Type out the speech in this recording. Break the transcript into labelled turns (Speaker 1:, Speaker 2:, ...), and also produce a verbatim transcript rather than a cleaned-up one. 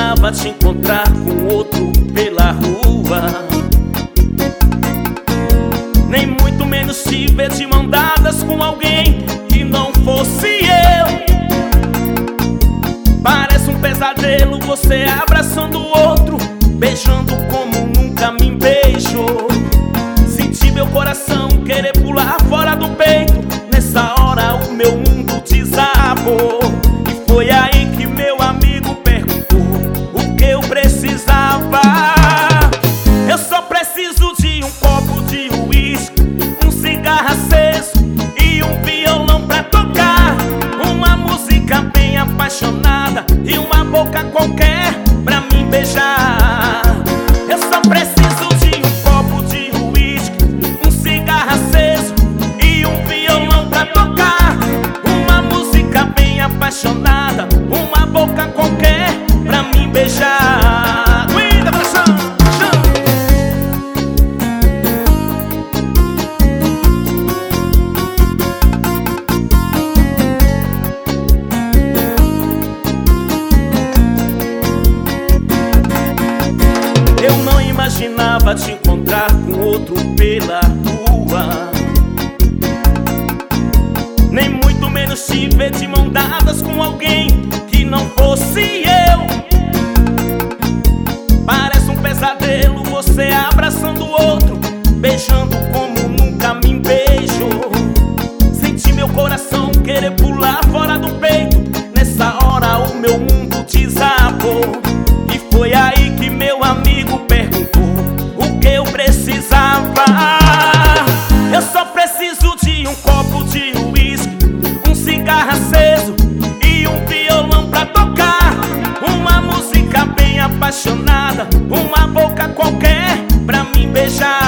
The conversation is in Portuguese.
Speaker 1: imaginava te encontrar com outro pela rua, nem muito menos te ver de mão dadas com alguém que não fosse eu. Parece um pesadelo você abraçando o outro, beijando como nunca me beijou. Senti meu coração querer pular fora do peito. Nessa hora o meu mundo desabou. E foi aí que meu amigo perguntou o que eu precisava. Eu só preciso de um copo de uísque, um cigarro aceso e um violão pra tocar, uma música bem apaixonada e uma boca qualquer pra me beijar. Eu só preciso de um copo de uísque, um cigarro aceso e um violão pra tocar, uma música bem apaixonada, uma boca qualquer pra me beijar. Cuida, coração! Eu não imaginava te encontrar com outro pela rua, nem muito menos te ver de mão dadas com alguém que não fosse eu. Parece um pesadelo você abraçando o outro, beijando como nunca me beijou. Senti meu coração querer pular fora do peito. Nessa hora o meu mundo desabou. E foi aí que meu amigo perguntou o que eu precisava. Eu só preciso de um copo de uísque, um cigarro aceso e um violão pra tocar, uma música bem apaixonada, uma boca qualquer pra me beijar.